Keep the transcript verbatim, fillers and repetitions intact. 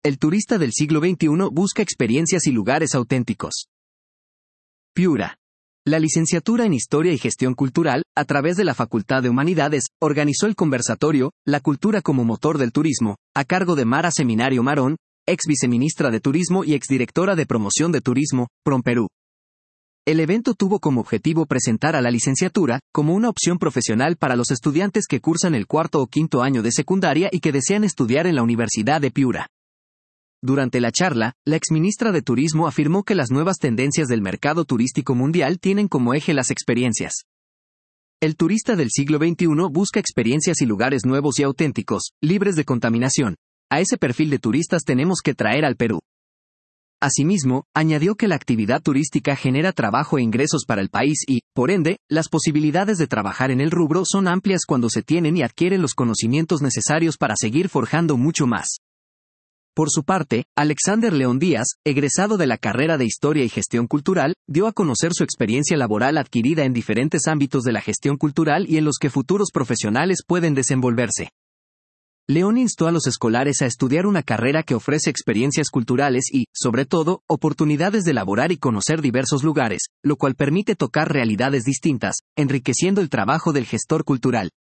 El turista del siglo veintiuno busca experiencias y lugares auténticos. Piura. La licenciatura en Historia y Gestión Cultural, a través de la Facultad de Humanidades, organizó el conversatorio La cultura como motor del turismo, a cargo de Mara Seminario Marón, ex viceministra de Turismo y exdirectora de Promoción de Turismo, PROMPERÚ. El evento tuvo como objetivo presentar a la licenciatura como una opción profesional para los estudiantes que cursan el cuarto o quinto año de secundaria y que desean estudiar en la Universidad de Piura. Durante la charla, la exministra de Turismo afirmó que las nuevas tendencias del mercado turístico mundial tienen como eje las experiencias. El turista del siglo veintiuno busca experiencias y lugares nuevos y auténticos, libres de contaminación. A ese perfil de turistas tenemos que traer al Perú. Asimismo, añadió que la actividad turística genera trabajo e ingresos para el país y, por ende, las posibilidades de trabajar en el rubro son amplias cuando se tienen y adquieren los conocimientos necesarios para seguir forjando mucho más. Por su parte, Alexander León Díaz, egresado de la carrera de Historia y Gestión Cultural, dio a conocer su experiencia laboral adquirida en diferentes ámbitos de la gestión cultural y en los que futuros profesionales pueden desenvolverse. León instó a los escolares a estudiar una carrera que ofrece experiencias culturales y, sobre todo, oportunidades de elaborar y conocer diversos lugares, lo cual permite tocar realidades distintas, enriqueciendo el trabajo del gestor cultural.